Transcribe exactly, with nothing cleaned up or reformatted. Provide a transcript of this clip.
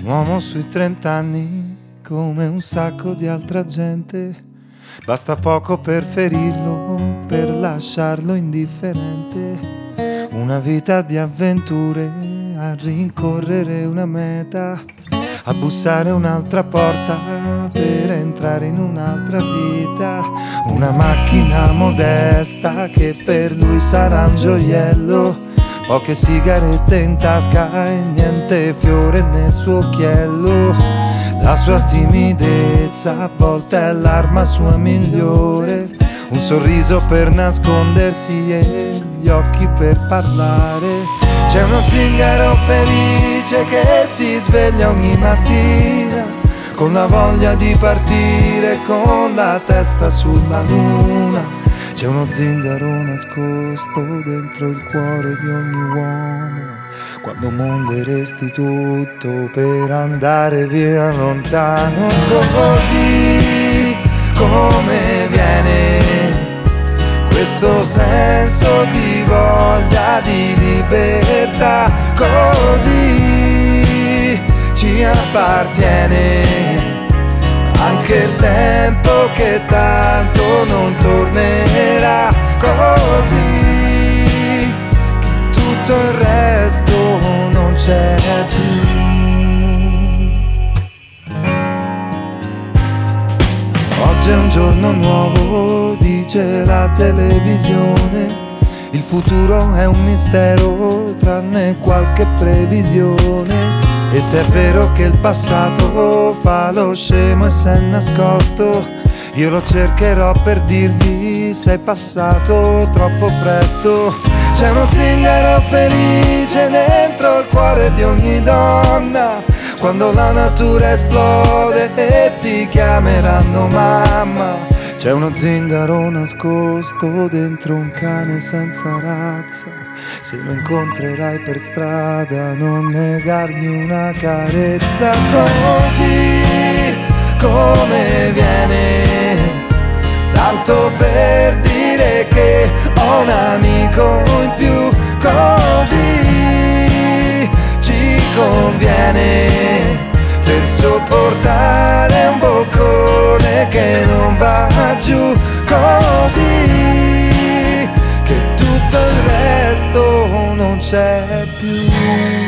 Un uomo sui trent'anni, come un sacco di altra gente, basta poco per ferirlo, per lasciarlo indifferente. Una vita di avventure, a rincorrere una meta, a bussare un'altra porta per entrare in un'altra vita. Una macchina modesta che per lui sarà un gioiello, poche sigarette in tasca e niente fiore nel suo occhiello. La sua timidezza a volte è l'arma sua migliore, un sorriso per nascondersi e gli occhi per parlare. C'è uno zingaro felice che si sveglia ogni mattina con la voglia di partire, con la testa sulla luna. C'è uno zingaro nascosto dentro il cuore di ogni uomo, quando molleresti tutto per andare via lontano. Così come viene questo senso di voglia di libertà, così ci appartiene anche il tempo che tanto non tornerà, così che tutto il resto non c'è più. Oggi è un giorno nuovo, dice la televisione, il futuro è un mistero tranne qualche previsione. E se è vero che il passato fa lo scemo e s'è nascosto, io lo cercherò per dirgli sei passato troppo presto. C'è uno zingaro felice dentro il cuore di ogni donna, quando la natura esplode e ti chiameranno mamma. C'è uno zingaro nascosto dentro un cane senza razza, se lo incontrerai per strada non negargli una carezza. Così come viene, tanto per dire che ho un amico in più, così ci conviene per sopportare un boccone che non va giù, così che tutto il resto non c'è più.